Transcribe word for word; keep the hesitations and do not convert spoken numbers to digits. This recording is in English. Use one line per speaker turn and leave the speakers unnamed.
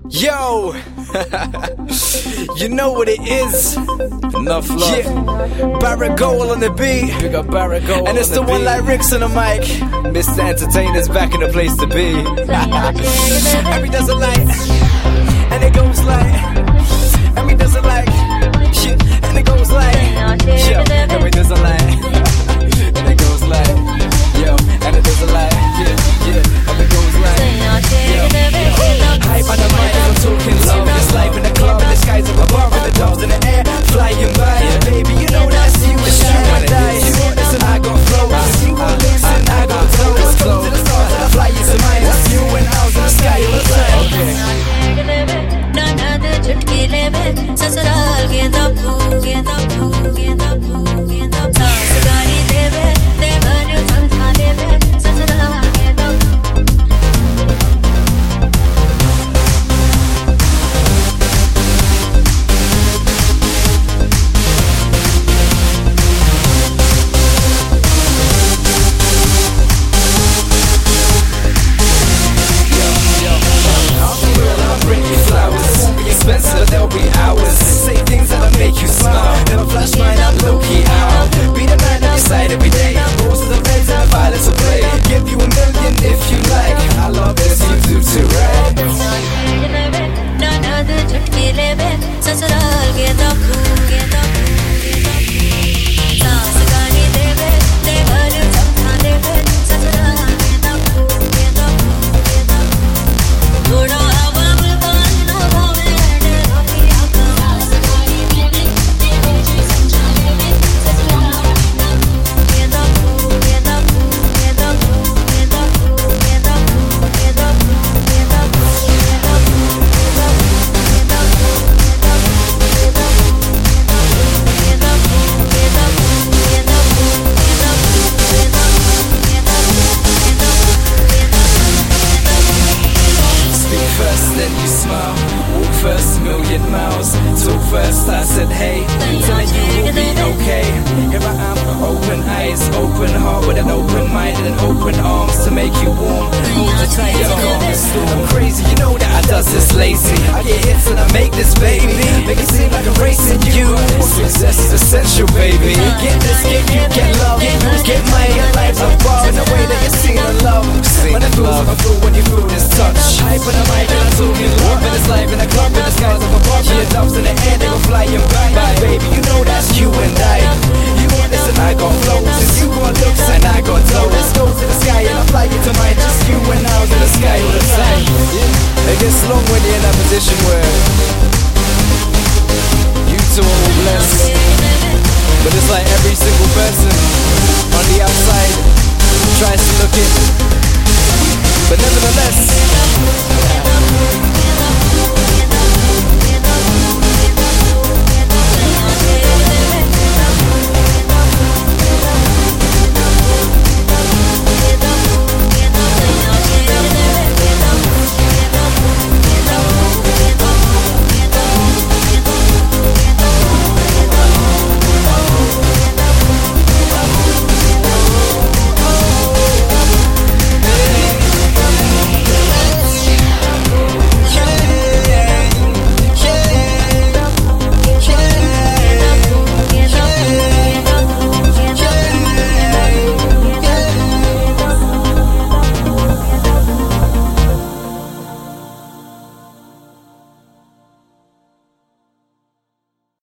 Yo, you know what it is.
Enough love.
Yeah, Barrett Gold on the beat.
We got Barrett Gold
and it's
on
the,
the
one
beat.
like Rick's on the mic. Mister Entertainer's back in the place to be. And he does it like, and it goes like, and he does it like, shit, and it goes like, yo, and he does it like, and it goes like, yo, and it does it like, yeah, yeah, and it goes like, yo. Hype on the mic, I'm talking love. It's life in the club, and the skies up above, and the doves in the air flying by. And baby, you know that's you, it's you and I. You want this and I got flows. You want this and I got toes. Close to the stars and I fly you to mine. It's you and I was in the sky all the time. But there'll be hours. Say things that'll make you smile. Never flash mine, I'm low-key out. Be the man on your side every day. Most of the reds and violence will play. Give you a million if you like. I love this, you do too, right? Then you smile, walk first a million miles. Talk first, I said hey, telling you will be okay. Here I am, open eyes, open heart with an open mind and open arms to make you warm. Hold the tight, yo, I'm crazy, you know that I does this lazy. I get hits and I make this baby, make it seem like I'm racing you. Success is essential, baby. Get this, get you, get love, get money, your life's a bar in the way that you're singing love. When it feels like I feel when you feel this touch. Hype on the mic and I'm talking love. And it's life in the club and the skies up above. Yeah, doves in the air, they go flying by. Bye, baby, you know that's you and I. You want this and I got flows. And you got looks and I got dough. Let's go to the sky and I fly you to mine. Just you and I was in the sky all the time. Yeah. It gets long when you're in that position where you two are all blessed, but it's like every single person on the outside tries to look in, but nevertheless